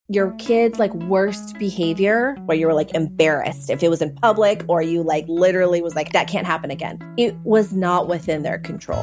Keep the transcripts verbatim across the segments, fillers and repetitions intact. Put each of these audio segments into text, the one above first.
your kid's like worst behavior where you were like embarrassed if it was in public or you like literally was like, that can't happen again. It was not within their control.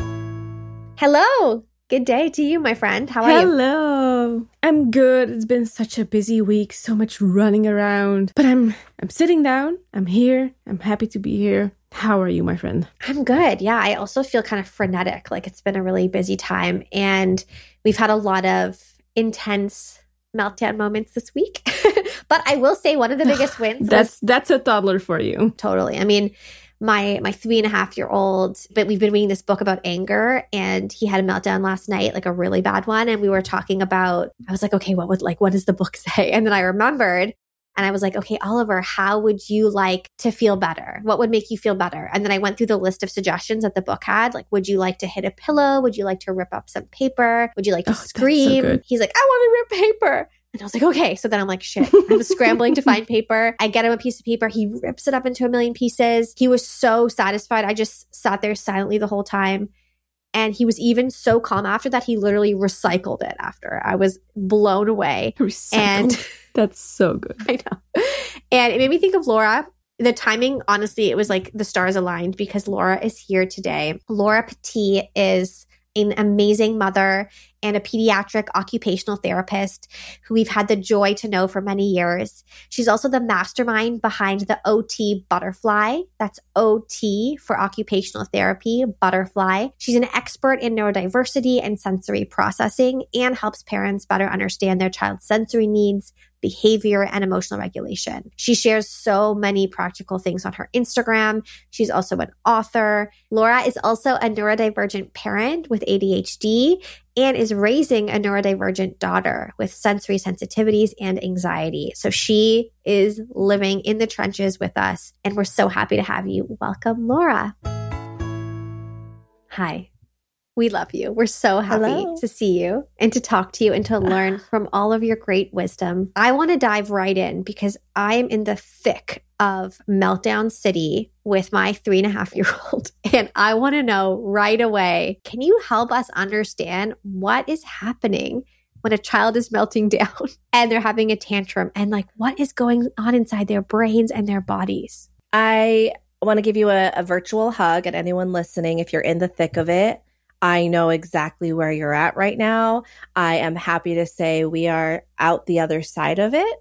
Hello. Good day to you, my friend. How are Hello. you? Hello. I'm good. It's been such a busy week, so much running around. But I'm I'm sitting down. I'm here. I'm happy to be here. How are you, my friend? I'm good. Yeah, I also feel kind of frenetic. Like it's been a really busy time. And we've had a lot of intense meltdown moments this week. But I will say one of the biggest wins that's was, that's a toddler for you. Totally. I mean, my my three and a half year old, but we've been reading this book about anger, and he had a meltdown last night, like a really bad one. And we were talking about, I was like, okay, what would like what does the book say? And then I remembered, and I was like, okay, Oliver, how would you like to feel better? What would make you feel better? And then I went through the list of suggestions that the book had. Like, would you like to hit a pillow? Would you like to rip up some paper? Would you like to Oh, that's so scream? good. He's like, I want to rip paper. And I was like, okay. So then I'm like, shit, I'm scrambling to find paper. I get him a piece of paper. He rips it up into a million pieces. He was so satisfied. I just sat there silently the whole time. And he was even so calm after that. He literally recycled it after. I was blown away. Recycled. And that's so good. I know. And it made me think of Laura. The timing, honestly, it was like the stars aligned because Laura is here today. Laura Petit is an amazing mother and a pediatric occupational therapist who we've had the joy to know for many years. She's also the mastermind behind the O T Butterfly. That's O T for occupational therapy, Butterfly. She's an expert in neurodiversity and sensory processing and helps parents better understand their child's sensory needs, behavior, and emotional regulation. She shares so many practical things on her Instagram. She's also an author. Laura is also a neurodivergent parent with A D H D and is raising a neurodivergent daughter with sensory sensitivities and anxiety. So she is living in the trenches with us, and we're so happy to have you. Welcome, Laura. Hi. We love you. We're so happy Hello. to see you and to talk to you and to learn from all of your great wisdom. I want to dive right in because I am in the thick of Meltdown City with my three and a half year old. And I want to know right away, can you help us understand what is happening when a child is melting down and they're having a tantrum, and like what is going on inside their brains and their bodies? I want to give you a, a virtual hug, and anyone listening, if you're in the thick of it, I know exactly where you're at right now. I am happy to say we are out the other side of it.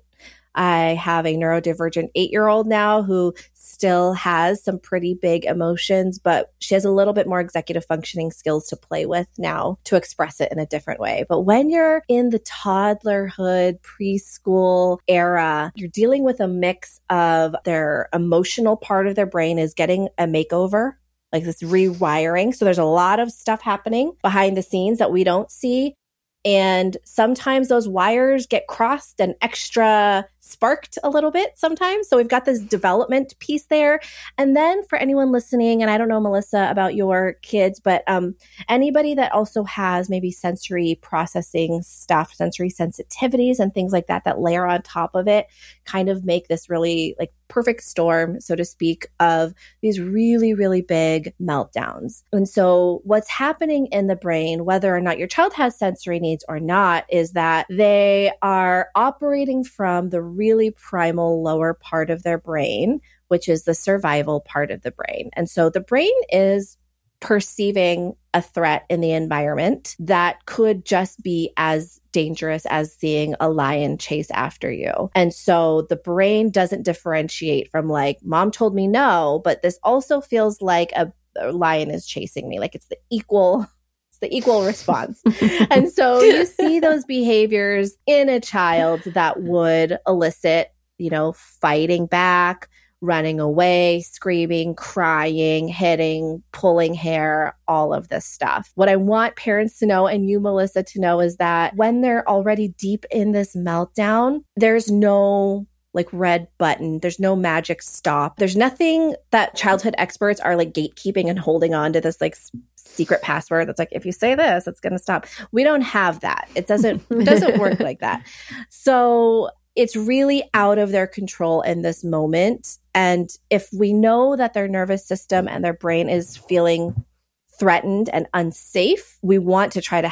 I have a neurodivergent eight-year-old now who still has some pretty big emotions, but she has a little bit more executive functioning skills to play with now to express it in a different way. But when you're in the toddlerhood, preschool era, you're dealing with a mix of their emotional part of their brain is getting a makeover, like this rewiring. So there's a lot of stuff happening behind the scenes that we don't see. And sometimes those wires get crossed and extra sparked a little bit sometimes. So we've got this development piece there. And then for anyone listening, and I don't know, Melissa, about your kids, but um, anybody that also has maybe sensory processing stuff, sensory sensitivities and things like that, that layer on top of it, kind of make this really like perfect storm, so to speak, of these really, really big meltdowns. And so what's happening in the brain, whether or not your child has sensory needs or not, is that they are operating from the really primal lower part of their brain, which is the survival part of the brain. And so the brain is perceiving a threat in the environment that could just be as dangerous as seeing a lion chase after you. And so the brain doesn't differentiate from like, mom told me no, but this also feels like a, a lion is chasing me. Like it's the equal the equal response. And so you see those behaviors in a child that would elicit, you know, fighting back, running away, screaming, crying, hitting, pulling hair, all of this stuff. What I want parents to know, and you, Melissa, to know, is that when they're already deep in this meltdown, there's no like red button. There's no magic stop. There's nothing that childhood experts are like gatekeeping and holding on to this like s- secret password that's like, if you say this, it's going to stop. We don't have that. It doesn't, it doesn't work like that. So it's really out of their control in this moment. And if we know that their nervous system and their brain is feeling threatened and unsafe, we want to try to help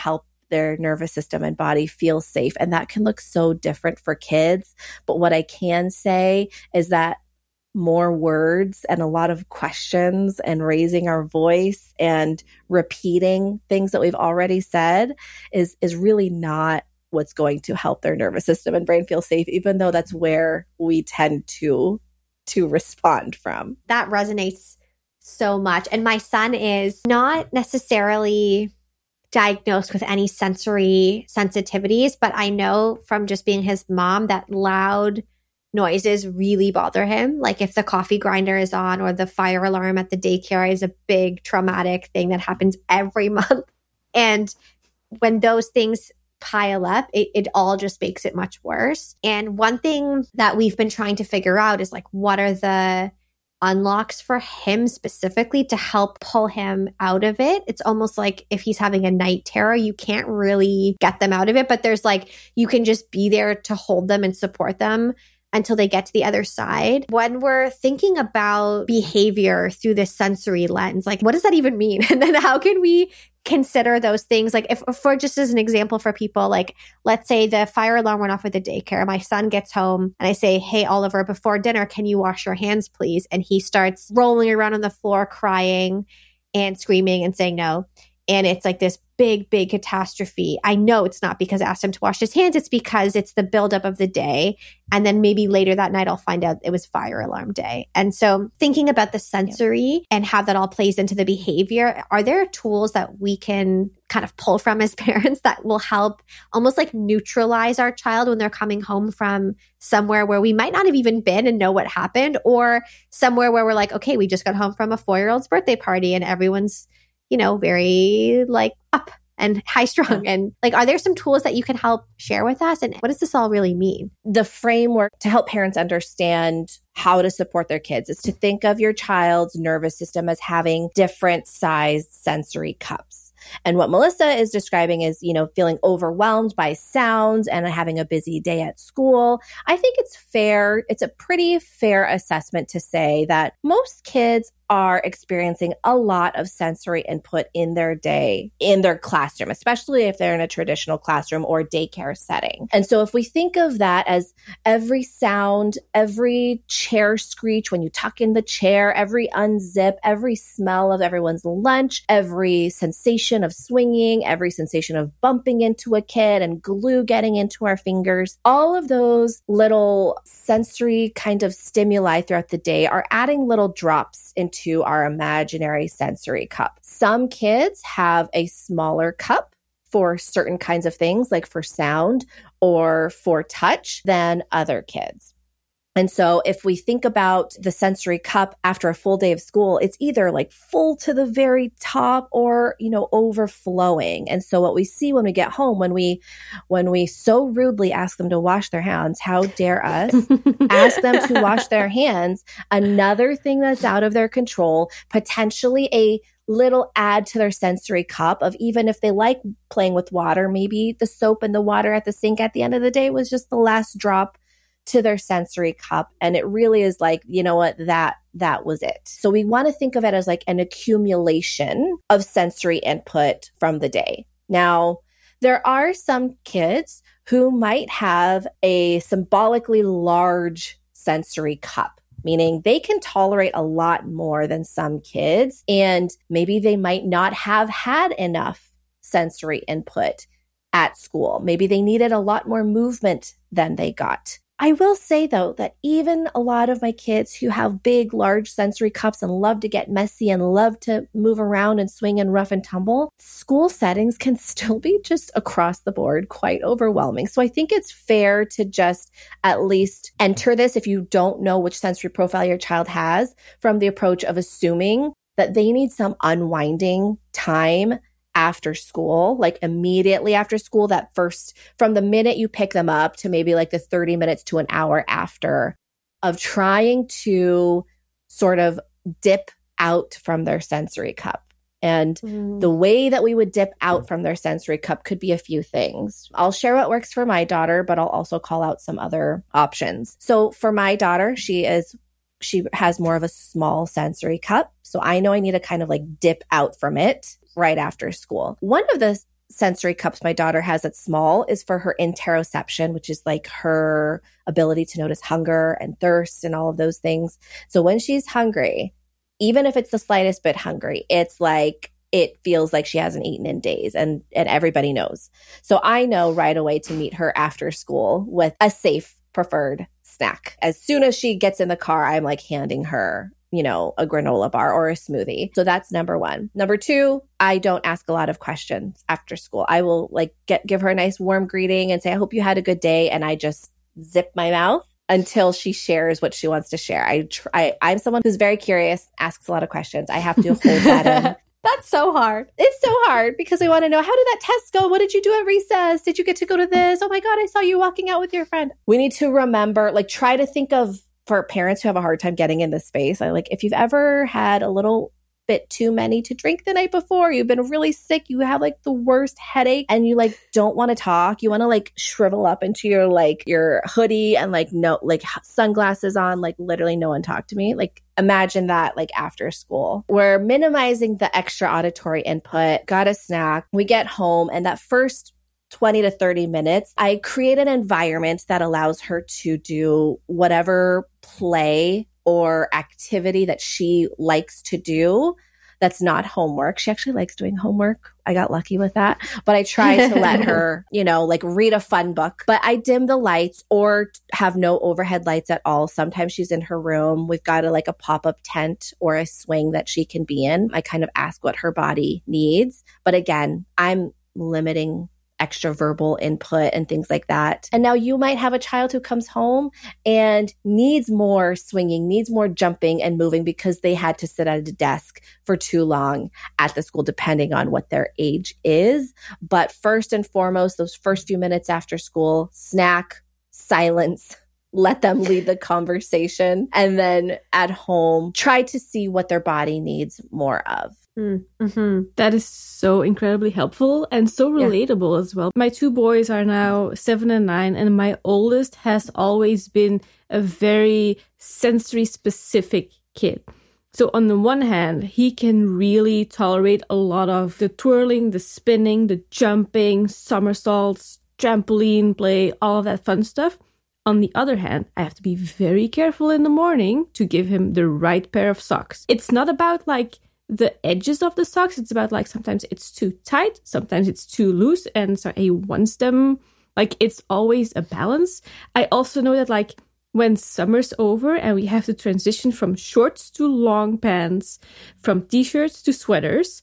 their nervous system and body feel safe. And that can look so different for kids. But what I can say is that more words and a lot of questions and raising our voice and repeating things that we've already said is, is really not what's going to help their nervous system and brain feel safe, even though that's where we tend to, to respond from. That resonates so much. And my son is not necessarily diagnosed with any sensory sensitivities, but I know from just being his mom that loud noises really bother him. Like if the coffee grinder is on or the fire alarm at the daycare is a big traumatic thing that happens every month. And when those things pile up, it, it all just makes it much worse. And one thing that we've been trying to figure out is like, what are the unlocks for him specifically to help pull him out of it? It's almost like if he's having a night terror, you can't really get them out of it, but there's like, you can just be there to hold them and support them until they get to the other side. When we're thinking about behavior through this sensory lens, like what does that even mean? And then how can we consider those things? Like if for just as an example for people, like let's say the fire alarm went off at the daycare. My son gets home and I say, hey, Oliver, before dinner, can you wash your hands, please? And he starts rolling around on the floor, crying and screaming and saying no. And it's like this big, big catastrophe. I know it's not because I asked him to wash his hands. It's because it's the buildup of the day. And then maybe later that night, I'll find out it was fire alarm day. And so thinking about the sensory yeah. and how that all plays into the behavior, are there tools that we can kind of pull from as parents that will help almost like neutralize our child when they're coming home from somewhere where we might not have even been and know what happened, or somewhere where we're like, okay, we just got home from a four-year-old's birthday party and everyone's, you know, very like up and high strung. Yeah. And like, are there some tools that you can help share with us? And what does this all really mean? The framework to help parents understand how to support their kids is to think of your child's nervous system as having different sized sensory cups. And what Melissa is describing is, you know, feeling overwhelmed by sounds and having a busy day at school. I think it's fair. It's a pretty fair assessment to say that most kids are experiencing a lot of sensory input in their day, in their classroom, especially if they're in a traditional classroom or daycare setting. And so if we think of that as every sound, every chair screech when you tuck in the chair, every unzip, every smell of everyone's lunch, every sensation of swinging, every sensation of bumping into a kid and glue getting into our fingers, all of those little sensory kind of stimuli throughout the day are adding little drops into to our imaginary sensory cup. Some kids have a smaller cup for certain kinds of things, like for sound or for touch, than other kids. And so if we think about the sensory cup after a full day of school, it's either like full to the very top or, you know, overflowing. And so what we see when we get home, when we, when we so rudely ask them to wash their hands, how dare us ask them to wash their hands, another thing that's out of their control, potentially a little add to their sensory cup of, even if they like playing with water, maybe the soap and the water at the sink at the end of the day was just the last drop to their sensory cup. And it really is like, you know what, that, that was it. So we want to think of it as like an accumulation of sensory input from the day. Now, there are some kids who might have a symbolically large sensory cup, meaning they can tolerate a lot more than some kids. And maybe they might not have had enough sensory input at school. Maybe they needed a lot more movement than they got. I will say, though, that even a lot of my kids who have big, large sensory cups and love to get messy and love to move around and swing and rough and tumble, school settings can still be just across the board quite overwhelming. So I think it's fair to just at least enter this, if you don't know which sensory profile your child has, from the approach of assuming that they need some unwinding time after school, like immediately after school, that first, from the minute you pick them up to maybe like the thirty minutes to an hour after, of trying to sort of dip out from their sensory cup. And mm. the way that we would dip out from their sensory cup could be a few things. I'll share what works for my daughter, but I'll also call out some other options. So for my daughter, she is she has more of a small sensory cup. So I know I need to kind of like dip out from it right after school. One of the sensory cups my daughter has at small is for her interoception, which is like her ability to notice hunger and thirst and all of those things. So when she's hungry, even if it's the slightest bit hungry, it's like it feels like she hasn't eaten in days, and, and everybody knows. So I know right away to meet her after school with a safe preferred snack. As soon as she gets in the car, I'm like handing her, you know, a granola bar or a smoothie. So that's number one. Number two, I don't ask a lot of questions after school. I will like get give her a nice warm greeting and say, I hope you had a good day. And I just zip my mouth until she shares what she wants to share. I try, I, I'm someone who's very curious, asks a lot of questions. I have to hold that in. That's so hard. It's so hard because I want to know, how did that test go? What did you do at recess? Did you get to go to this? Oh my God, I saw you walking out with your friend. We need to remember, like try to think of, for parents who have a hard time getting in this space, I like if you've ever had a little bit too many to drink the night before, you've been really sick, you have like the worst headache and you like don't want to talk, you want to like shrivel up into your like your hoodie and like no like sunglasses on, like literally no one talk to me. Like imagine that like after school. We're minimizing the extra auditory input, got a snack, we get home, and that first twenty to thirty minutes, I create an environment that allows her to do whatever play or activity that she likes to do that's not homework. She actually likes doing homework. I got lucky with that. But I try to let her, you know, like read a fun book. But I dim the lights or have no overhead lights at all. Sometimes she's in her room. We've got a, like a pop-up tent or a swing that she can be in. I kind of ask what her body needs. But again, I'm limiting extra verbal input and things like that. And now you might have a child who comes home and needs more swinging, needs more jumping and moving because they had to sit at a desk for too long at the school, depending on what their age is. But first and foremost, those first few minutes after school, snack, silence, let them lead the conversation. And then at home, try to see what their body needs more of. Mm-hmm. That is so incredibly helpful and so relatable yeah. as well. My two boys are now seven and nine, and my oldest has always been a very sensory specific kid. So on the one hand, he can really tolerate a lot of the twirling, the spinning, the jumping, somersaults, trampoline play, all of that fun stuff. On the other hand, I have to be very careful in the morning to give him the right pair of socks. It's not about like the edges of the socks. It's about like sometimes it's too tight, sometimes it's too loose, and so he wants them. Like it's always a balance. I also know that like when summer's over and we have to transition from shorts to long pants, from t-shirts to sweaters,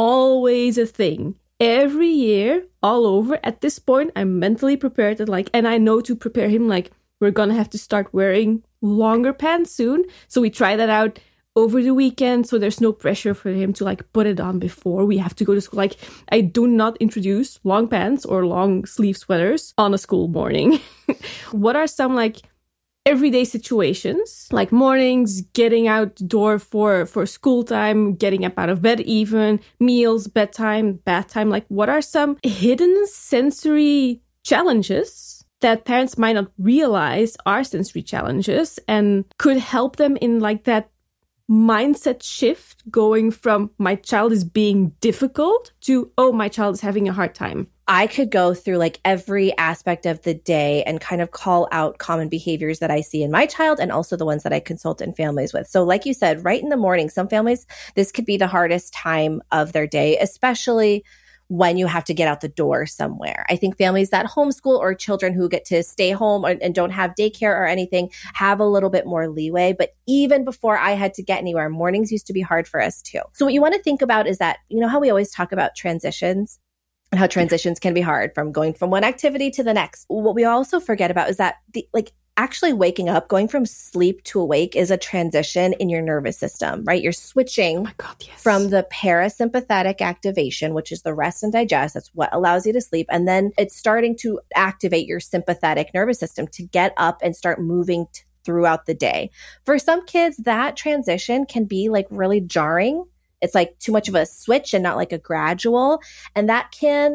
always a thing. Every year, all over. At this point, I'm mentally prepared that like, and I know to prepare him like we're gonna have to start wearing longer pants soon. So we try that out over the weekend, so there's no pressure for him to like put it on before we have to go to school. Like I do not introduce long pants or long sleeve sweaters on a school morning. What are some like everyday situations, like mornings, getting out the door for, for school time, getting up out of bed even, meals, bedtime, bath time? Like what are some hidden sensory challenges that parents might not realize are sensory challenges and could help them in like that mindset shift going from my child is being difficult to, oh, my child is having a hard time? I could go through like every aspect of the day and kind of call out common behaviors that I see in my child and also the ones that I consult in families with. So like you said, right in the morning, some families, this could be the hardest time of their day, especially when you have to get out the door somewhere. I think families that homeschool or children who get to stay home or, and don't have daycare or anything have a little bit more leeway. But even before I had to get anywhere, mornings used to be hard for us too. So what you want to think about is that, you know how we always talk about transitions and how transitions can be hard from going from one activity to the next. What we also forget about is that the like actually waking up, going from sleep to awake is a transition in your nervous system, right? You're switching oh my God, yes. from the parasympathetic activation, which is the rest and digest. That's what allows you to sleep. And then it's starting to activate your sympathetic nervous system to get up and start moving t- throughout the day. For some kids, that transition can be like really jarring. It's like too much of a switch and not like a gradual. And that can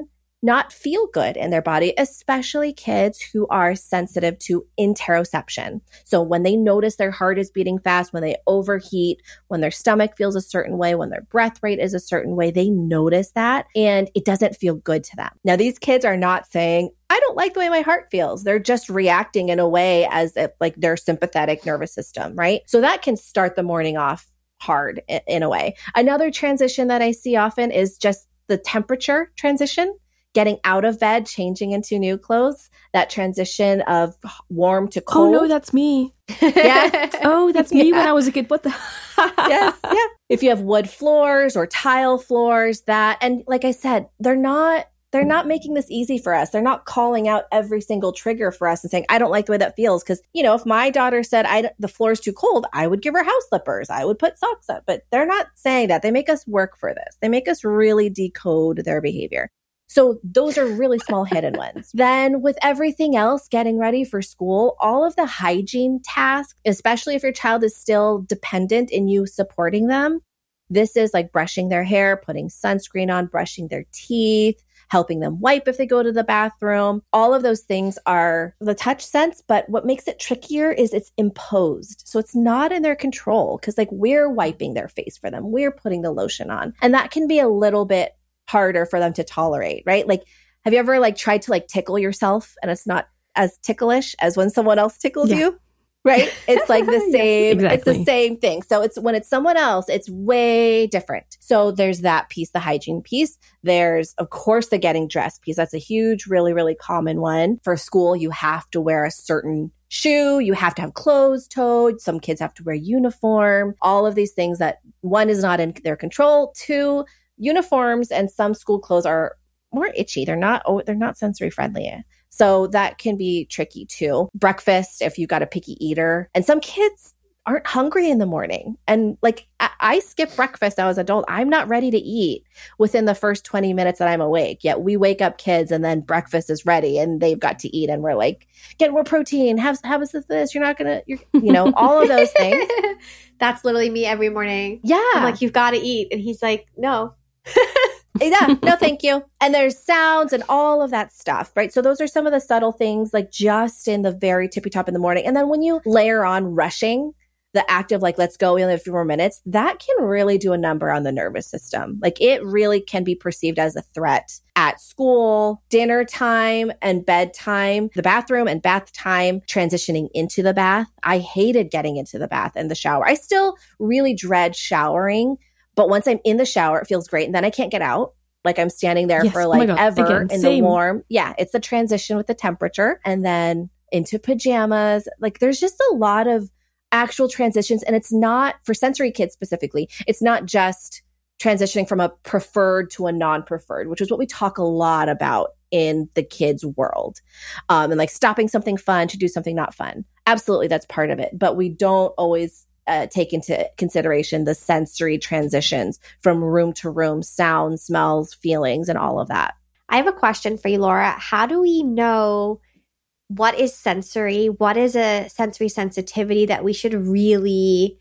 not feel good in their body, especially kids who are sensitive to interoception. So when they notice their heart is beating fast, when they overheat, when their stomach feels a certain way, when their breath rate is a certain way, they notice that and it doesn't feel good to them. Now, these kids are not saying, I don't like the way my heart feels. They're just reacting in a way as if like their sympathetic nervous system, right? So that can start the morning off hard in, in a way. Another transition that I see often is just the temperature transition. Getting out of bed, changing into new clothes, that transition of warm to cold. Oh, no, that's me. Yeah. Oh, that's me yeah. when I was a kid. What the? Yes. Yeah. If you have wood floors or tile floors, that, and like I said, they're not, they're not making this easy for us. They're not calling out every single trigger for us and saying, I don't like the way that feels. Cause you know, if my daughter said I, the floor is too cold, I would give her house slippers. I would put socks up, but they're not saying that. They make us work for this. They make us really decode their behavior. So those are really small hidden ones. Then with everything else, getting ready for school, all of the hygiene tasks, especially if your child is still dependent in you supporting them, this is like brushing their hair, putting sunscreen on, brushing their teeth, helping them wipe if they go to the bathroom. All of those things are the touch sense, but what makes it trickier is it's imposed. So it's not in their control because like we're wiping their face for them. We're putting the lotion on. And that can be a little bit harder for them to tolerate, right? Like, have you ever like tried to like tickle yourself and it's not as ticklish as when someone else tickles yeah. you? Right? It's like the same, yeah, exactly. It's the same thing. So it's when it's someone else, it's way different. So there's that piece, the hygiene piece. There's, of course, the getting dressed piece. That's a huge, really, really common one. For school, you have to wear a certain shoe. You have to have closed-toed. Some kids have to wear uniform. All of these things that one is not in their control. Two, uniforms and some school clothes are more itchy. They're not, oh, they're not sensory friendly. So that can be tricky too. Breakfast, if you've got a picky eater, and some kids aren't hungry in the morning. And like I, I skip breakfast as an adult. I'm not ready to eat within the first twenty minutes that I'm awake. Yet we wake up kids and then breakfast is ready and they've got to eat. And we're like, get more protein. Have, have us this. You're not going to, you know, all of those things. That's literally me every morning. Yeah. I'm like, you've got to eat. And he's like, no. Yeah, no, thank you. And there's sounds and all of that stuff, right? So those are some of the subtle things, like just in the very tippy top in the morning. And then when you layer on rushing, the act of like, let's go, we only have a few more minutes, that can really do a number on the nervous system. Like it really can be perceived as a threat at school, dinner time and bedtime, the bathroom and bath time, transitioning into the bath. I hated getting into the bath and the shower. I still really dread showering. But once I'm in the shower, it feels great. And then I can't get out. Like I'm standing there yes. for like oh ever Again, in same. the warm. Yeah, it's the transition with the temperature. And then into pajamas. Like there's just a lot of actual transitions. And it's not, for sensory kids specifically, it's not just transitioning from a preferred to a non-preferred, which is what we talk a lot about in the kids' world. Um, and like stopping something fun to do something not fun. Absolutely, that's part of it. But we don't always Uh, take into consideration the sensory transitions from room to room, sounds, smells, feelings, and all of that. I have a question for you, Laura. How do we know what is sensory? What is a sensory sensitivity that we should really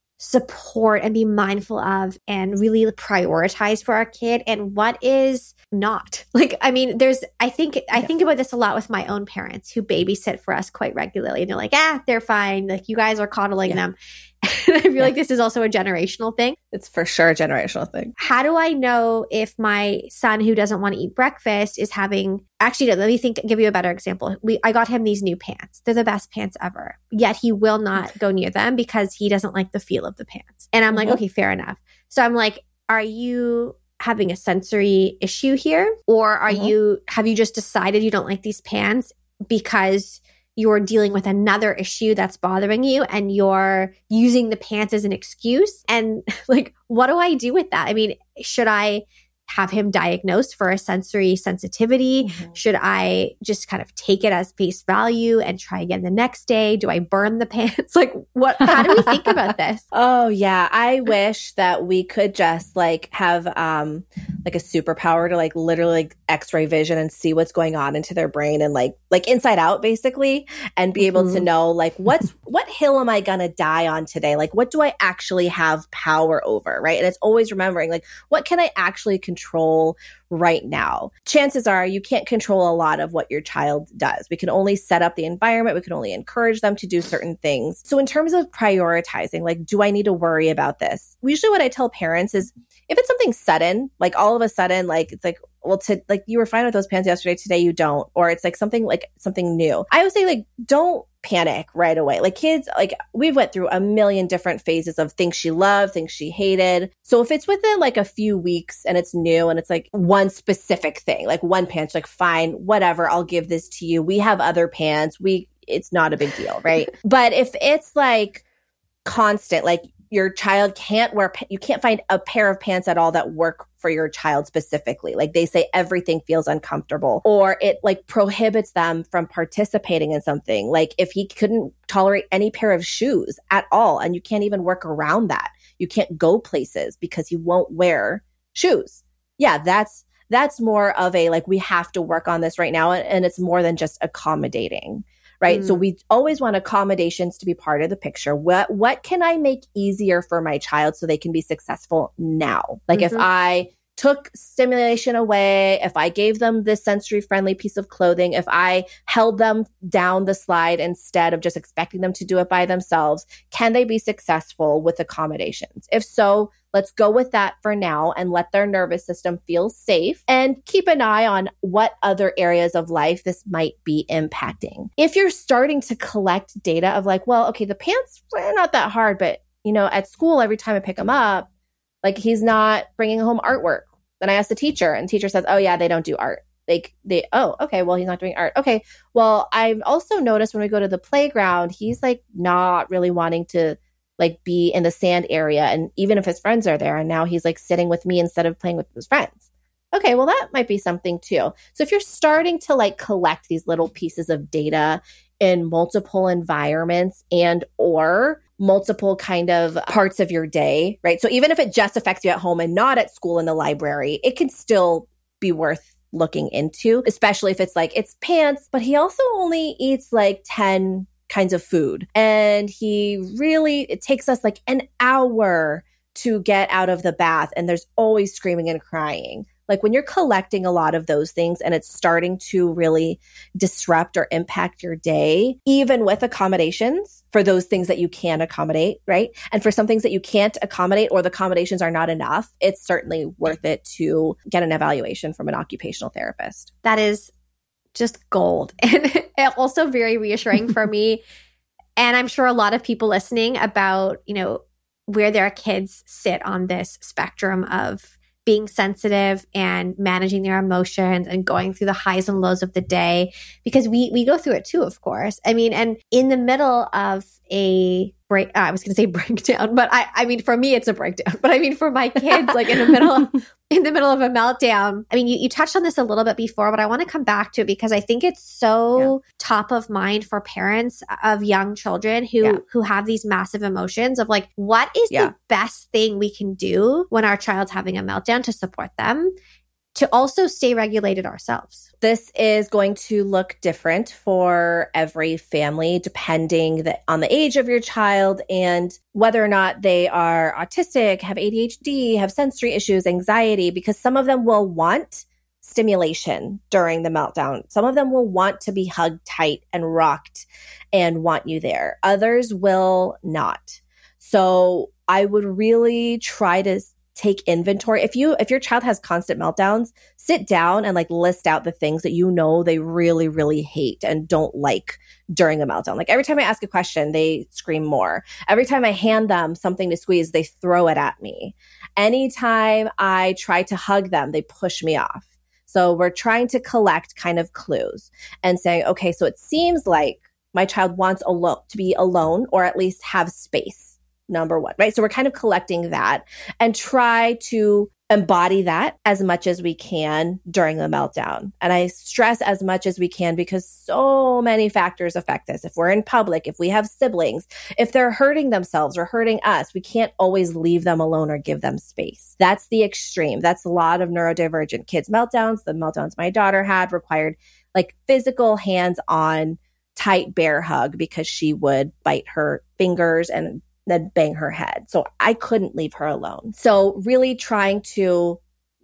support and be mindful of and really prioritize for our kid? And what is not? Like, I mean, there's, I think, I think about this a lot with my own parents who babysit for us quite regularly. And they're like, ah, they're fine. Like you guys are coddling yeah. them. And I feel yeah. like this is also a generational thing. It's for sure a generational thing. How do I know if my son who doesn't want to eat breakfast is having, actually, let me think, give you a better example. We, I got him these new pants. They're the best pants ever. Yet he will not go near them because he doesn't like the feel of the pants. And I'm mm-hmm. like, okay, fair enough. So I'm like, are you having a sensory issue here? Or are mm-hmm. you, have you just decided you don't like these pants because you're dealing with another issue that's bothering you and you're using the pants as an excuse? And like, what do I do with that? I mean, should I have him diagnosed for a sensory sensitivity? Mm-hmm. Should I just kind of take it as face value and try again the next day? Do I burn the pants? Like what, how do we think about this? Oh yeah. I wish that we could just like have um like a superpower to like literally like x-ray vision and see what's going on into their brain and like, like inside out basically, and be able mm-hmm. to know like what's, what hill am I going to die on today? Like what do I actually have power over? Right. And it's always remembering like, what can I actually control? Control right now. Chances are you can't control a lot of what your child does. We can only set up the environment. We can only encourage them to do certain things. So in terms of prioritizing, like, do I need to worry about this? Usually what I tell parents is if it's something sudden, like all of a sudden, like it's like, well, to like you were fine with those pants yesterday, today you don't, or it's like something like something new. I would say like, don't panic right away. Like kids, like we went through a million different phases of things she loved, things she hated. So if it's within like a few weeks and it's new and it's like one specific thing, like one pants, like fine, whatever, I'll give this to you. We have other pants. We, it's not a big deal, right? But if it's like constant, like your child can't wear, you can't find a pair of pants at all that work for your child specifically. Like they say everything feels uncomfortable, or it like prohibits them from participating in something. Like if he couldn't tolerate any pair of shoes at all, and you can't even work around that. You can't go places because he won't wear shoes. Yeah, that's, that's more of a, like, we have to work on this right now. And, and it's more than just accommodating. Right. Mm. So we always want accommodations to be part of the picture. What, what can I make easier for my child so they can be successful now? Like mm-hmm. if I took stimulation away, if I gave them this sensory friendly piece of clothing, if I held them down the slide instead of just expecting them to do it by themselves, can they be successful with accommodations? If so, let's go with that for now and let their nervous system feel safe and keep an eye on what other areas of life this might be impacting. If you're starting to collect data of like, well, okay, the pants are not that hard, but you know, at school, every time I pick him up, like he's not bringing home artwork. Then I ask the teacher and the teacher says, oh yeah, they don't do art. Like they, oh, okay, well, he's not doing art. Okay. Well, I've also noticed when we go to the playground, he's like not really wanting to like be in the sand area. And even if his friends are there, and now he's like sitting with me instead of playing with his friends. Okay, well, that might be something too. So if you're starting to like collect these little pieces of data in multiple environments and or multiple kind of parts of your day, right? So even if it just affects you at home and not at school in the library, it can still be worth looking into, especially if it's like, it's pants, but he also only eats like ten kinds of food. And he really, it takes us like an hour to get out of the bath. And there's always screaming and crying. Like when you're collecting a lot of those things and it's starting to really disrupt or impact your day, even with accommodations for those things that you can accommodate, right? And for some things that you can't accommodate or the accommodations are not enough, it's certainly worth it to get an evaluation from an occupational therapist. That is just gold. And also very reassuring for me. And I'm sure a lot of people listening about, you know, where their kids sit on this spectrum of being sensitive and managing their emotions and going through the highs and lows of the day, because we we go through it too, of course. I mean, and in the middle of a break, I was going to say breakdown, but I I mean, for me, it's a breakdown. But I mean, for my kids, like in the middle of, in the middle of a meltdown. I mean, you, you touched on this a little bit before, but I want to come back to it because I think it's so yeah. top of mind for parents of young children who yeah. who have these massive emotions of like, what is yeah. the best thing we can do when our child's having a meltdown to support them, to also stay regulated ourselves? This is going to look different for every family, depending the, on the age of your child and whether or not they are autistic, have A D H D, have sensory issues, anxiety, because some of them will want stimulation during the meltdown. Some of them will want to be hugged tight and rocked and want you there. Others will not. So I would really try to take inventory. If you, if your child has constant meltdowns, sit down and like list out the things that you know they really, really hate and don't like during a meltdown. Like every time I ask a question, they scream more. Every time I hand them something to squeeze, they throw it at me. Anytime I try to hug them, they push me off. So we're trying to collect kind of clues and saying, okay, so it seems like my child wants alone to be alone or at least have space. Number one, right? So we're kind of collecting that and try to embody that as much as we can during the meltdown. And I stress as much as we can because so many factors affect this. If we're in public, if we have siblings, if they're hurting themselves or hurting us, we can't always leave them alone or give them space. That's the extreme. That's a lot of neurodivergent kids' meltdowns. The meltdowns my daughter had required like physical hands-on tight bear hug because she would bite her fingers and then bang her head. So I couldn't leave her alone. So really trying to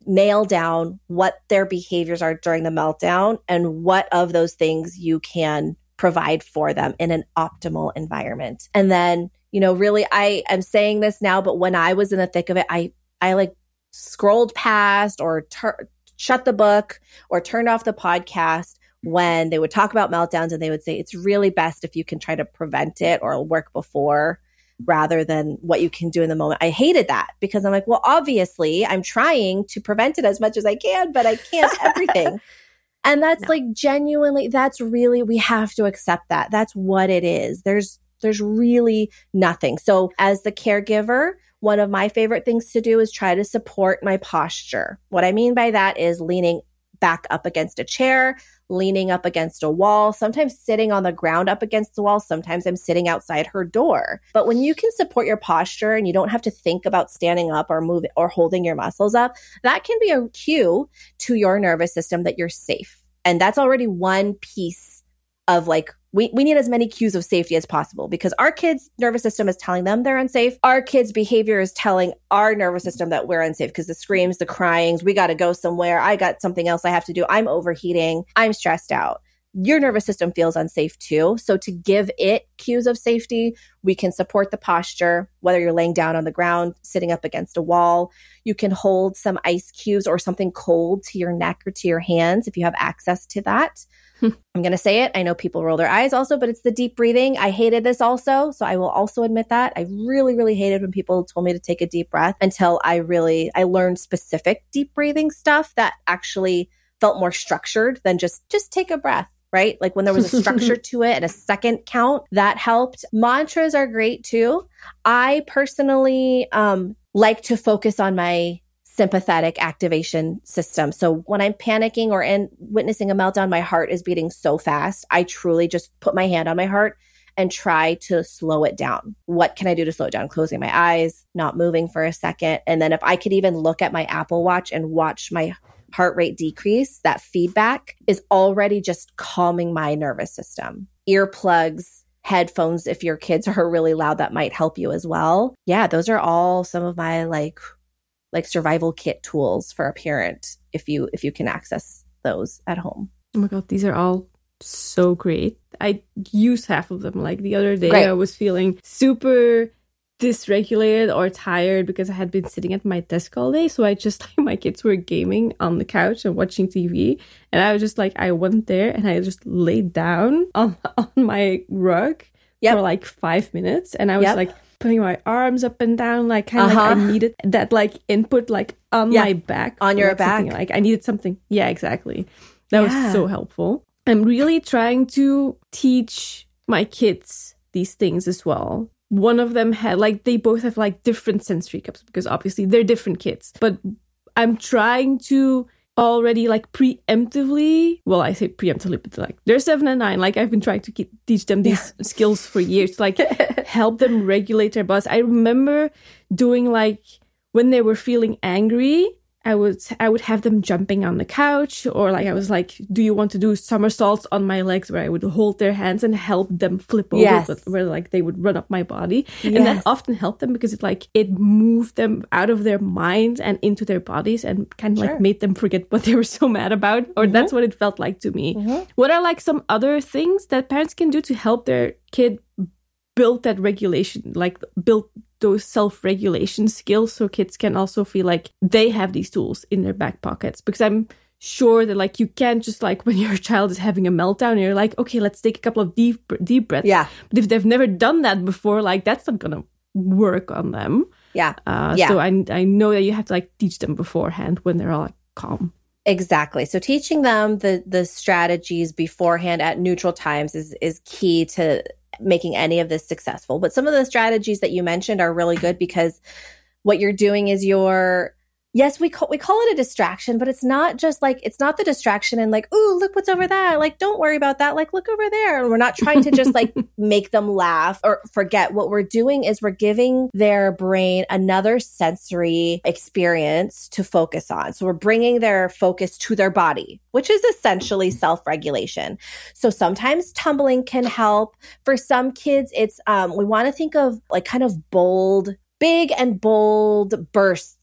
nail down what their behaviors are during the meltdown and what of those things you can provide for them in an optimal environment. And then, you know, really, I am saying this now, but when I was in the thick of it, I, I like scrolled past or tur- shut the book or turned off the podcast when they would talk about meltdowns, and they would say, it's really best if you can try to prevent it or work before rather than what you can do in the moment. I hated that because I'm like, well, obviously I'm trying to prevent it as much as I can, but I can't everything. And that's no. like genuinely, that's really, we have to accept that. That's what it is. There's, there's really nothing. So as the caregiver, one of my favorite things to do is try to support my posture. What I mean by that is leaning back up against a chair, leaning up against a wall, sometimes sitting on the ground up against the wall. Sometimes I'm sitting outside her door. But when you can support your posture and you don't have to think about standing up or moving or holding your muscles up, that can be a cue to your nervous system that you're safe. And that's already one piece of like, we, we need as many cues of safety as possible because our kids' nervous system is telling them they're unsafe. Our kids' behavior is telling our nervous system that we're unsafe because the screams, the cryings, we got to go somewhere. I got something else I have to do. I'm overheating. I'm stressed out. Your nervous system feels unsafe too. So to give it cues of safety, we can support the posture, whether you're laying down on the ground, sitting up against a wall. You can hold some ice cubes or something cold to your neck or to your hands if you have access to that. I'm going to say it. I know people roll their eyes also, but it's the deep breathing. I hated this also. So I will also admit that. I really, really hated when people told me to take a deep breath until I really, I learned specific deep breathing stuff that actually felt more structured than just, just take a breath, right? Like when there was a structure to it and a second count, that helped. Mantras are great too. I personally um, like to focus on my sympathetic activation system. So when I'm panicking or in witnessing a meltdown, my heart is beating so fast. I truly just put my hand on my heart and try to slow it down. What can I do to slow it down? Closing my eyes, not moving for a second. And then if I could even look at my Apple Watch and watch my heart rate decrease, that feedback is already just calming my nervous system. Earplugs, headphones, if your kids are really loud, that might help you as well. Yeah, those are all some of my like like survival kit tools for a parent if you if you can access those at home. Oh my God, these are all so great. I use half of them. Like the other day, Great. I was feeling super dysregulated or tired because I had been sitting at my desk all day. So I just, like, my kids were gaming on the couch and watching T V. And I was just like, I went there and I just laid down on, on my rug yep. for like five minutes. And I was yep. like, putting my arms up and down, like kind of uh-huh. like I needed that like input like on yeah. my back. On your back. Like I needed something. Yeah, exactly. That yeah. was so helpful. I'm really trying to teach my kids these things as well. One of them had like, they both have like different sensory cups because obviously they're different kids. But I'm trying to already like preemptively, well, I say preemptively, but like they're seven and nine. Like I've been trying to keep, teach them these yeah. skills for years, like help them regulate their bodies. I remember doing like when they were feeling angry, I would I would have them jumping on the couch, or like I was like, do you want to do somersaults on my legs, where I would hold their hands and help them flip over, yes. but where like they would run up my body. Yes. And that often helped them because it like it moved them out of their minds and into their bodies and kind of sure. like made them forget what they were so mad about, or mm-hmm. that's what it felt like to me. Mm-hmm. What are like some other things that parents can do to help their kid build that regulation, like build those self-regulation skills, so kids can also feel like they have these tools in their back pockets? Because I'm sure that like you can't just like when your child is having a meltdown and you're like, okay, let's take a couple of deep deep breaths. Yeah. But if they've never done that before, like that's not gonna work on them. Yeah. Uh, yeah. So I I know that you have to like teach them beforehand when they're all like calm. Exactly. So teaching them the the strategies beforehand at neutral times is is key to making any of this successful. But some of the strategies that you mentioned are really good, because what you're doing is you're, yes, we call, we call it a distraction, but it's not just like, it's not the distraction and like, ooh, look what's over there. Like, don't worry about that. Like, look over there. And we're not trying to just like make them laugh or forget. What we're doing is we're giving their brain another sensory experience to focus on. So we're bringing their focus to their body, which is essentially self-regulation. So sometimes tumbling can help. For some kids, it's, um, we want to think of like kind of bold, big and bold bursts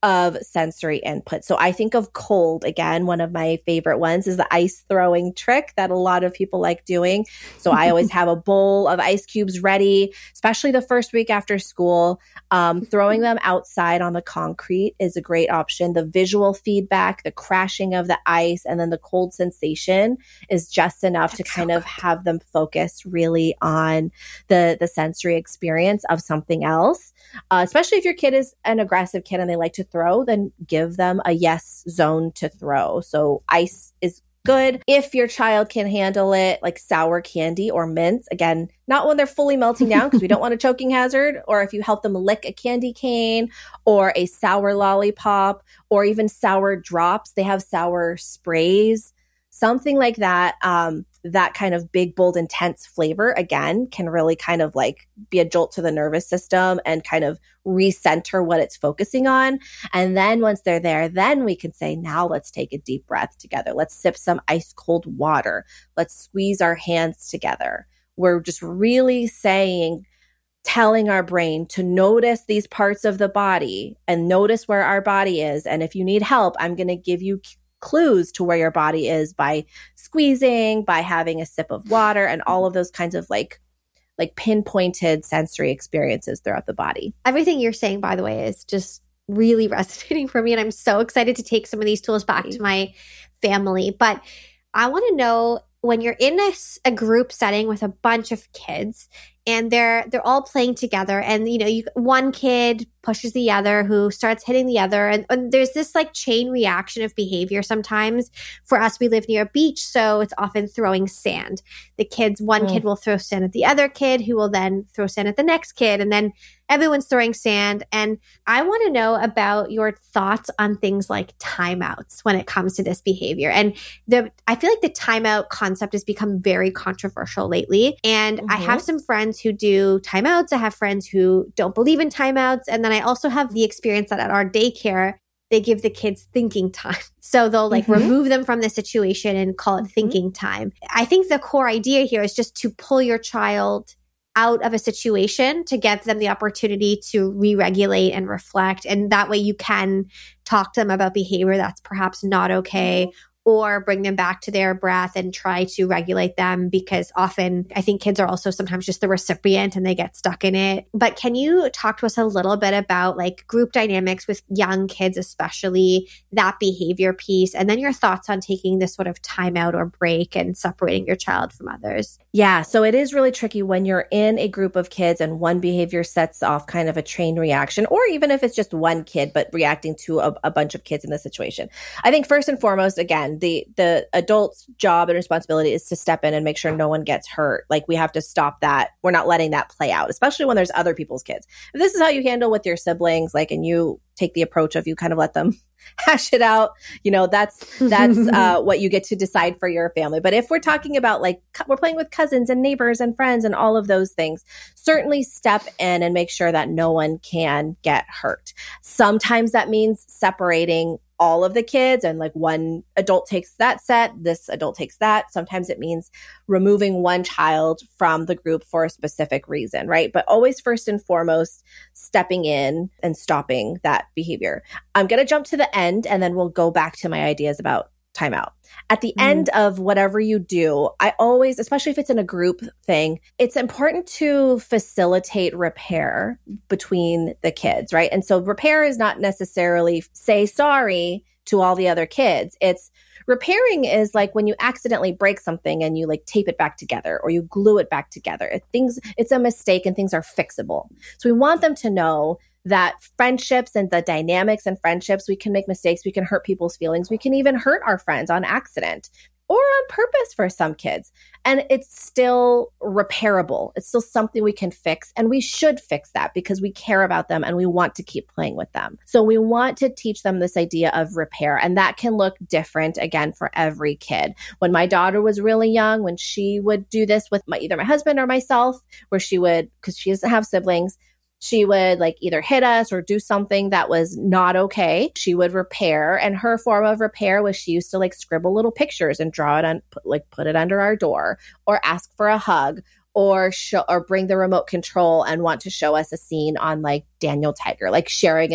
of sensory input. So I think of cold, again, one of my favorite ones is the ice throwing trick that a lot of people like doing. So I always have a bowl of ice cubes ready, especially the first week after school. Um, throwing them outside on the concrete is a great option. The visual feedback, the crashing of the ice, and then the cold sensation is just enough That's to kind so of good. Have them focus really on the, the sensory experience of something else. Uh, especially if your kid is an aggressive kid and they like to throw, then give them a yes zone to throw. So ice is good. If your child can handle it, like sour candy or mints, again, not when they're fully melting down because we don't want a choking hazard, or if you help them lick a candy cane or a sour lollipop or even sour drops, they have sour sprays, something like that. Um, that kind of big, bold, intense flavor, again, can really kind of like be a jolt to the nervous system and kind of recenter what it's focusing on. And then once they're there, then we can say, now let's take a deep breath together. Let's sip some ice cold water. Let's squeeze our hands together. We're just really saying, telling our brain to notice these parts of the body and notice where our body is. And if you need help, I'm going to give you clues to where your body is by squeezing, by having a sip of water, and all of those kinds of like like pinpointed sensory experiences throughout the body. Everything you're saying, by the way, is just really resonating for me. And I'm so excited to take some of these tools back to my family. But I want to know, when you're in a, a group setting with a bunch of kids and they're they're all playing together, and you know, you one kid pushes the other who starts hitting the other, and, and there's this like chain reaction of behavior. Sometimes for us, we live near a beach, so it's often throwing sand. The kids, one mm. kid will throw sand at the other kid, who will then throw sand at the next kid, and then everyone's throwing sand. And I want to know about your thoughts on things like timeouts when it comes to this behavior. And the I feel like the timeout concept has become very controversial lately. And mm-hmm. I have some friends who do timeouts. I have friends who don't believe in timeouts. And then I also have the experience that at our daycare, they give the kids thinking time. So they'll like mm-hmm. remove them from the situation and call it mm-hmm. thinking time. I think the core idea here is just to pull your child out of a situation to give them the opportunity to re-regulate and reflect. And that way you can talk to them about behavior that's perhaps not okay, or bring them back to their breath and try to regulate them, because often I think kids are also sometimes just the recipient and they get stuck in it. But can you talk to us a little bit about like group dynamics with young kids, especially that behavior piece, and then your thoughts on taking this sort of timeout or break and separating your child from others? Yeah, so it is really tricky when you're in a group of kids and one behavior sets off kind of a chain reaction, or even if it's just one kid, but reacting to a, a bunch of kids in the situation. I think first and foremost, again, the the adult's job and responsibility is to step in and make sure no one gets hurt. Like, we have to stop that. We're not letting that play out, especially when there's other people's kids. If this is how you handle with your siblings, like, and you take the approach of you kind of let them hash it out, you know, that's that's uh, what you get to decide for your family. But if we're talking about like we're playing with cousins and neighbors and friends and all of those things, certainly step in and make sure that no one can get hurt. Sometimes that means separating all of the kids and like one adult takes that set, this adult takes that. Sometimes it means removing one child from the group for a specific reason, right? But always first and foremost, stepping in and stopping that behavior. I'm going to jump to the end and then we'll go back to my ideas about timeout. At the mm. end of whatever you do, I always, especially if it's in a group thing, it's important to facilitate repair between the kids, right? And so repair is not necessarily say sorry to all the other kids. It's repairing is like when you accidentally break something and you like tape it back together or you glue it back together. It, things, it's a mistake and things are fixable. So we want them to know that friendships and the dynamics in friendships, we can make mistakes, we can hurt people's feelings, we can even hurt our friends on accident or on purpose for some kids. And it's still repairable. It's still something we can fix. And we should fix that because we care about them and we want to keep playing with them. So we want to teach them this idea of repair. And that can look different, again, for every kid. When my daughter was really young, when she would do this with my, either my husband or myself, where she would, because she doesn't have siblings, she would like either hit us or do something that was not okay. She would repair. And her form of repair was she used to like scribble little pictures and draw it on, put, like put it under our door, or ask for a hug, or show, or bring the remote control and want to show us a scene on like Daniel Tiger, like sharing a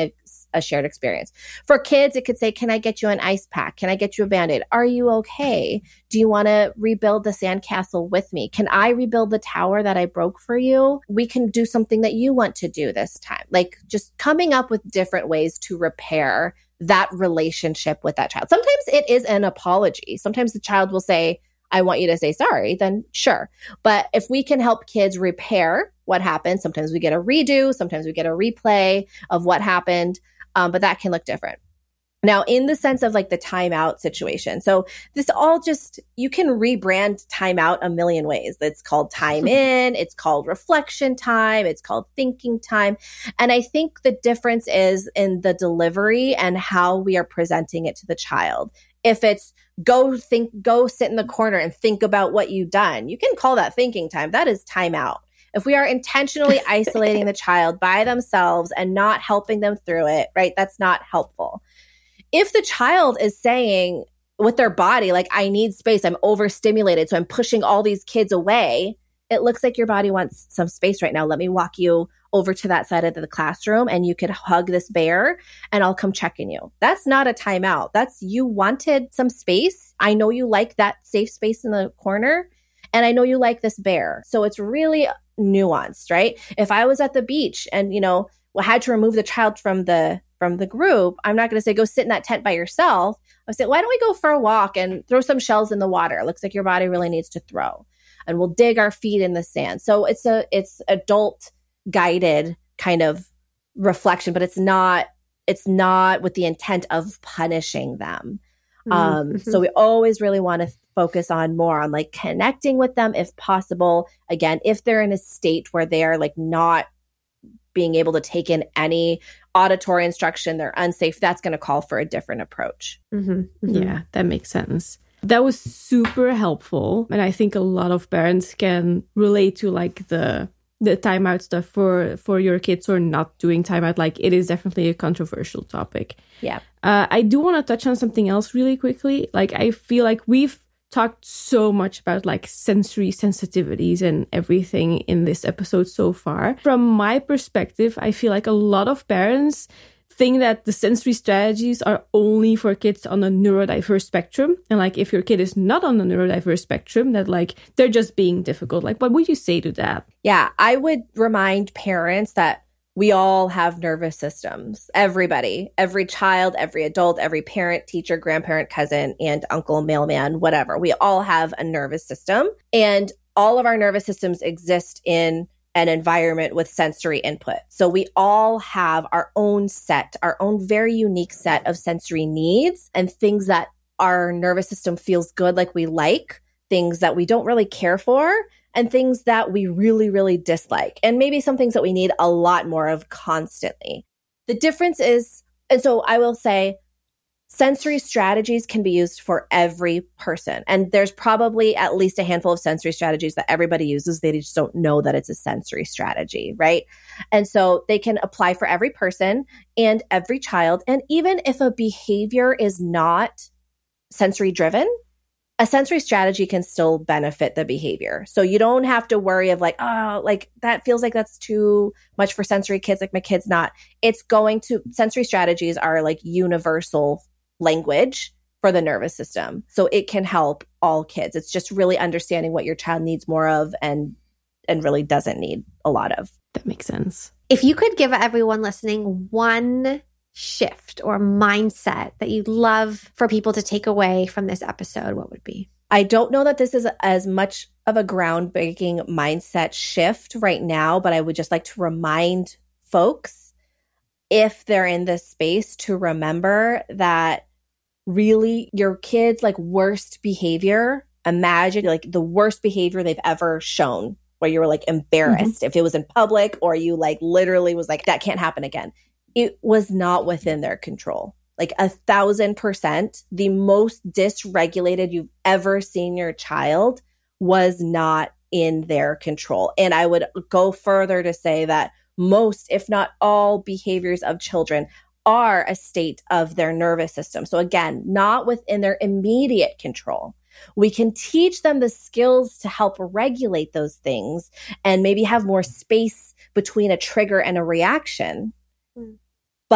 a shared experience. For kids, it could say, can I get you an ice pack? Can I get you a Band-Aid? Are you okay? Do you want to rebuild the sandcastle with me? Can I rebuild the tower that I broke for you? We can do something that you want to do this time. Like just coming up with different ways to repair that relationship with that child. Sometimes it is an apology. Sometimes the child will say, I want you to say sorry, then sure. But if we can help kids repair what happened, sometimes we get a redo, sometimes we get a replay of what happened, um, but that can look different. Now, in the sense of like the timeout situation. So this all just, you can rebrand timeout a million ways. It's called time in, it's called reflection time, it's called thinking time. And I think the difference is in the delivery and how we are presenting it to the child. If it's go think, go sit in the corner and think about what you've done, you can call that thinking time. That is timeout. If we are intentionally isolating the child by themselves and not helping them through it, right, that's not helpful. If the child is saying with their body, like, I need space, I'm overstimulated, so I'm pushing all these kids away, it looks like your body wants some space right now. Let me walk you over to that side of the classroom and you could hug this bear and I'll come check in you. That's not a timeout. That's you wanted some space. I know you like that safe space in the corner and I know you like this bear. So it's really nuanced, right? If I was at the beach and, you know, well, had to remove the child from the from the group, I'm not going to say, go sit in that tent by yourself. I say, why don't we go for a walk and throw some shells in the water? It looks like your body really needs to throw. And we'll dig our feet in the sand. So it's a it's adult guided kind of reflection, but it's not it's not with the intent of punishing them. Mm-hmm. Um, so we always really want to focus on more on like connecting with them if possible. Again, if they're in a state where they are like not being able to take in any auditory instruction, they're unsafe, that's going to call for a different approach. Mm-hmm. Mm-hmm. Yeah, that makes sense. That was super helpful. And I think a lot of parents can relate to like the the timeout stuff for, for your kids or not doing timeout. Like it is definitely a controversial topic. Yeah. Uh, I do want to touch on something else really quickly. Like I feel like we've talked so much about like sensory sensitivities and everything in this episode so far. From my perspective, I feel like a lot of parents think that the sensory strategies are only for kids on the neurodiverse spectrum. And like, if your kid is not on the neurodiverse spectrum, that like, they're just being difficult. Like, what would you say to that? Yeah, I would remind parents that we all have nervous systems. Everybody, every child, every adult, every parent, teacher, grandparent, cousin, aunt, uncle, mailman, whatever. We all have a nervous system. And all of our nervous systems exist in an environment with sensory input. So we all have our own set, our own very unique set of sensory needs and things that our nervous system feels good, like we like, things that we don't really care for, and things that we really, really dislike. And maybe some things that we need a lot more of constantly. The difference is, and so I will say, sensory strategies can be used for every person. And there's probably at least a handful of sensory strategies that everybody uses. They just don't know that it's a sensory strategy, right? And so they can apply for every person and every child. And even if a behavior is not sensory driven, a sensory strategy can still benefit the behavior. So you don't have to worry of like, oh, like that feels like that's too much for sensory kids. Like my kid's not. It's going to, sensory strategies are like universal language for the nervous system. So it can help all kids. It's just really understanding what your child needs more of and and really doesn't need a lot of. That makes sense. If you could give everyone listening one shift or mindset that you'd love for people to take away from this episode, what would it be? I don't know that this is as much of a groundbreaking mindset shift right now, but I would just like to remind folks, if they're in this space, to remember that really your kids' like worst behavior, imagine like the worst behavior they've ever shown, where you were like embarrassed mm-hmm. if it was in public, or you like literally was like, that can't happen again. It was not within their control. Like a thousand percent, the most dysregulated you've ever seen your child was not in their control. And I would go further to say that most, if not all, behaviors of children are a state of their nervous system. So again, not within their immediate control. We can teach them the skills to help regulate those things and maybe have more space between a trigger and a reaction. Mm. But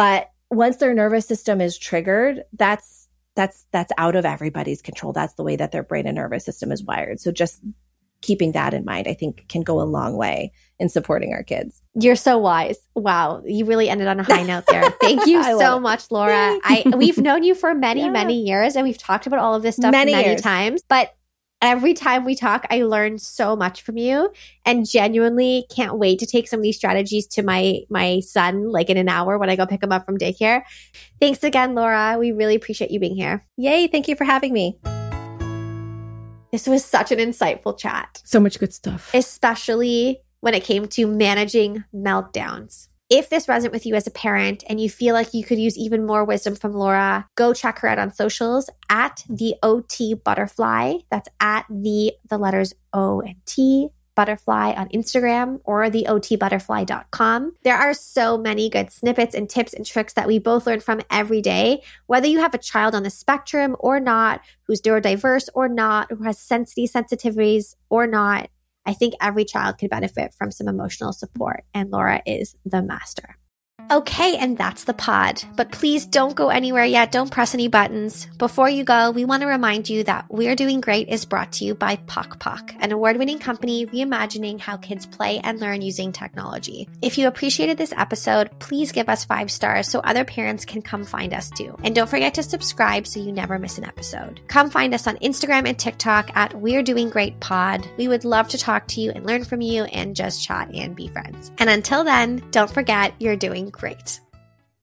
once their nervous system is triggered, that's that's that's out of everybody's control. That's the way that their brain and nervous system is wired. So just keeping that in mind, I think, can go a long way in supporting our kids. You're so wise. Wow. You really ended on a high note there. Thank you so much, Laura. I we've known you for many, yeah. many years, and we've talked about all of this stuff many, many times. But every time we talk, I learn so much from you, and genuinely can't wait to take some of these strategies to my my son, like in an hour when I go pick him up from daycare. Thanks again, Laura. We really appreciate you being here. Yay. Thank you for having me. This was such an insightful chat. So much good stuff. Especially when it came to managing meltdowns. If this resonates with you as a parent and you feel like you could use even more wisdom from Laura, go check her out on socials at the O T Butterfly. That's at the, the letters O and T Butterfly on Instagram, or the O T butterfly dot com. There are so many good snippets and tips and tricks that we both learn from every day, whether you have a child on the spectrum or not, who's neurodiverse or not, who has sensitive sensitivities or not. I think every child could benefit from some emotional support, and Laura is the master. Okay, and that's the pod. But please don't go anywhere yet. Don't press any buttons. Before you go, we want to remind you that We're Doing Great is brought to you by Pok Pok, an award-winning company reimagining how kids play and learn using technology. If you appreciated this episode, please give us five stars so other parents can come find us too. And don't forget to subscribe so you never miss an episode. Come find us on Instagram and TikTok at We're Doing Great Pod. We would love to talk to you and learn from you and just chat and be friends. And until then, don't forget, you're doing great.